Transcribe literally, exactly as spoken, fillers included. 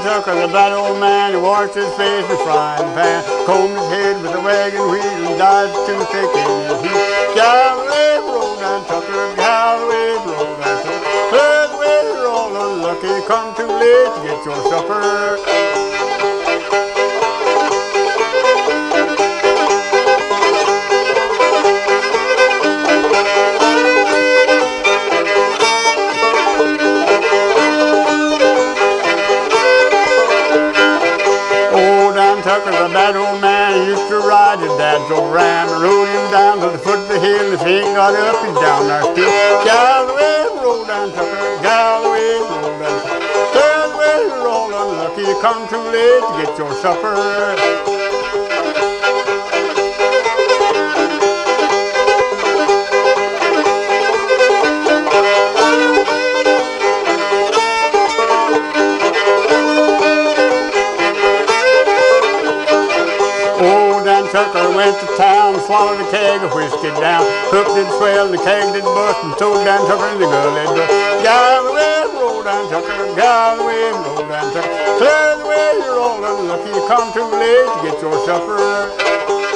Tucker, the bad old man, he washed his face with frying pan, combed his head with a wagon wheel, and died toothpick in his heat. Galloway roll down Tucker, Galloway roll down Tucker. Third way you're all unlucky, come too late to get your supper. Tucker, the bad old man, he used to ride his dad's old ram and rode him down to the foot of the hill. If he ain't got up, he's down there still. Galloway, roll down, Tucker, Galloway, roll down, Tucker. Third way, you're all unlucky, you come too late to get your supper. Tucker went to town, swallowed a keg of whiskey down. Hook did swell, the keg did bust, and towed down Tucker in the gully. Galloway, roll down Tucker, Galloway, roll down Tucker. Clear the way, you're all unlucky, you come too late to get your supper.